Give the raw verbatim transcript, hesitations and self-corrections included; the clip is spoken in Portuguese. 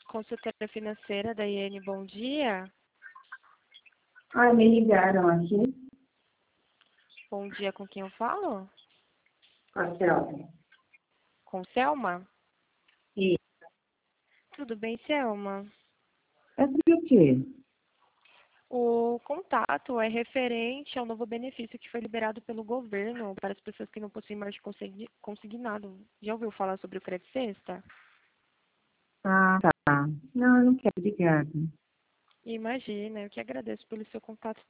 Consultora financeira da I N, bom dia. Ah, me ligaram aqui. Bom dia, com quem eu falo? Marcelo. Com Selma? E Tudo bem, Selma? é sobre o quê? O contato é referente ao novo benefício que foi liberado pelo governo para as pessoas que não possuem mais de consigni- consignado. Já ouviu falar sobre o Credit Sexta? Ah, tá. Não, eu não quero, obrigada. Imagina, eu que agradeço pelo seu contato